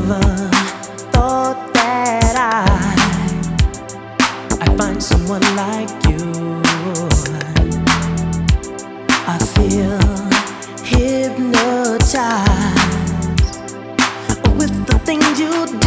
thought that I'd find someone like you. I feel hypnotized with the things you do.